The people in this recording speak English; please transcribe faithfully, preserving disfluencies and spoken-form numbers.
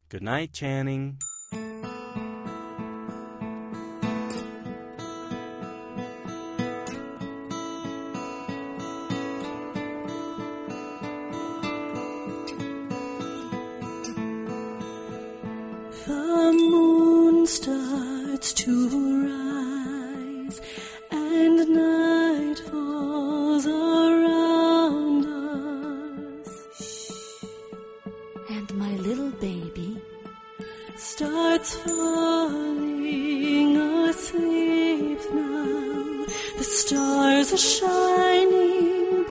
Good night, Channing. The moon starts to rise and night falls around us. And my little baby starts falling asleep now. The stars are shining